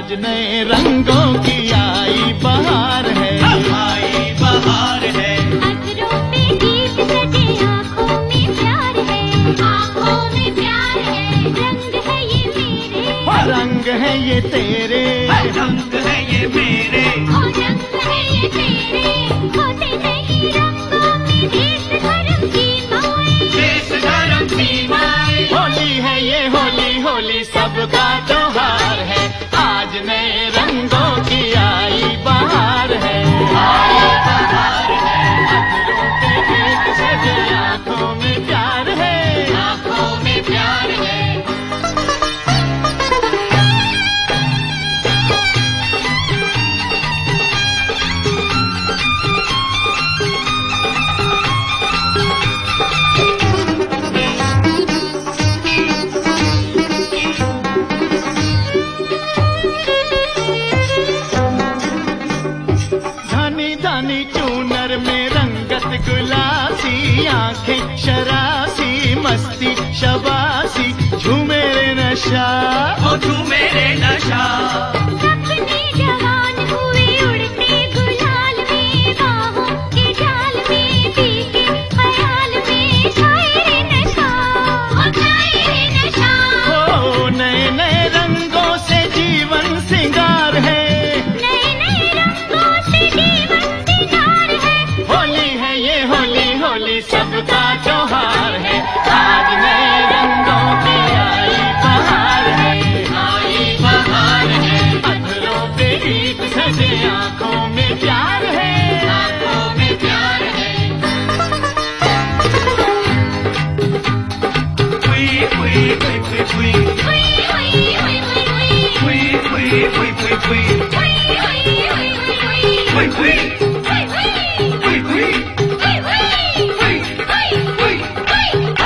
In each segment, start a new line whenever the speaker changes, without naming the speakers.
आज नए रंगों की आई बहार है,
आई बहार है।
अधरों पे गीत सजे, आँखों में प्यार है, आँखों में प्यार है। रंग है ये मेरे,
रंग है ये तेरे,
रंग है ये मेरे,
ओ रंग है ये तेरे। होते नहीं रंगों में देश धर्म सीमाएं,
देश धर्म सीमाएं।
होली है ये होली, होली सबका त्योहार है। आज नए रंगों की आई बहार है,
आई बहार है।
अधरों पे गीत सजे, आँखों में प्यार है,
आँखों में प्यार है।
धानी धानी चूनर में रंगत गुलासी, आंखें शरासी, मस्ती शबासी, झूमे रे नशा,
ओ तू मेरे नशा।
सपने जवान हुए उड़ते गुलाल में, बाहों के जाल में, पी के ख्याल में छाए रे नशा, ओ छाए रे नशा।
ओ नए नए रंगों से जीवन सिंगार है,
नए नए रंगों से जीवन सिंगार है।
होली है ये होली, होली सबका त्योहार है। आज नए रंगों की आई बहार है,
आई बहार है।
अधरों पे गीत सजे, आँखों में प्यार है,
आँखों में प्यार है। हुई हुई हुई हुई हुई
हुई हुई हुई हुई हुई,
हुई हुई हुई हुई हुई
हुई हुई हुई हुई हुई,
हुई हुई
हुई हुई
हुई हुई
हुई हुई हुई हुई।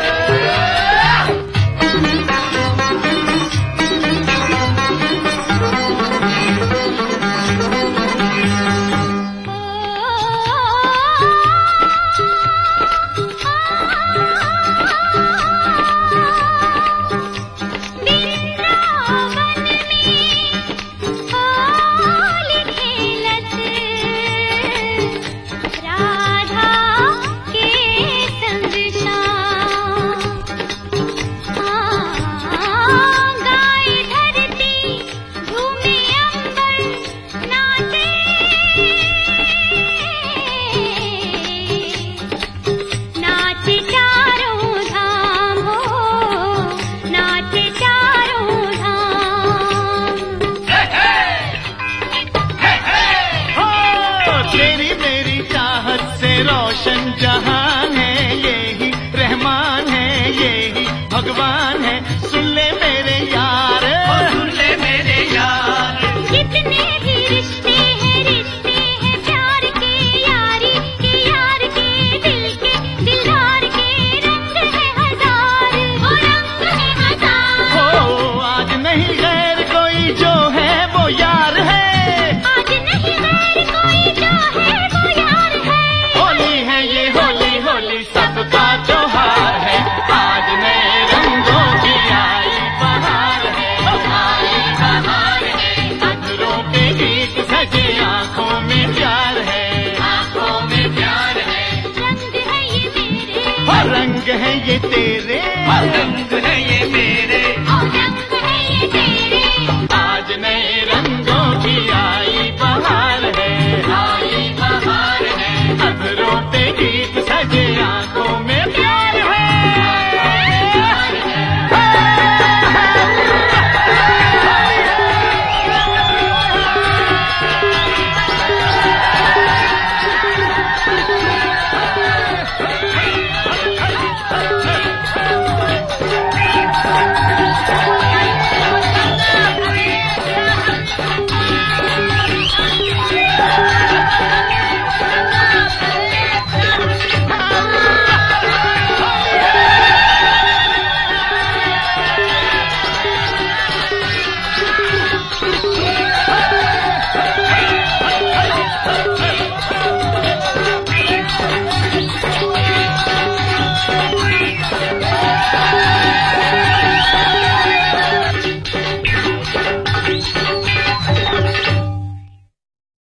तेरी मेरी चाहत से रोशन जहान है, ये ही रहमान है, ये ही भगवान है। सुन ले मेरे यार,
ओ सुन ले मेरे यार।
कितने भी रिश्ते हैं प्यार के, यारी के यार के, दिल के दिलदार के। रंग है हजार, वो रंग है हजार।
हो आज नहीं गैर कोई, जो है वो यार है।
आज नहीं गैर कोई, जो है वो यार है।
होली है ये होली, होली सबका त्योहार है। आज नए रंगों की आई बहार है,
आई बहार है।
अधरों पे गीत सजे, आँखों में प्यार है,
आँखों में प्यार है।
रंग है ये मेरे,
और रंग है ये तेरे,
रंग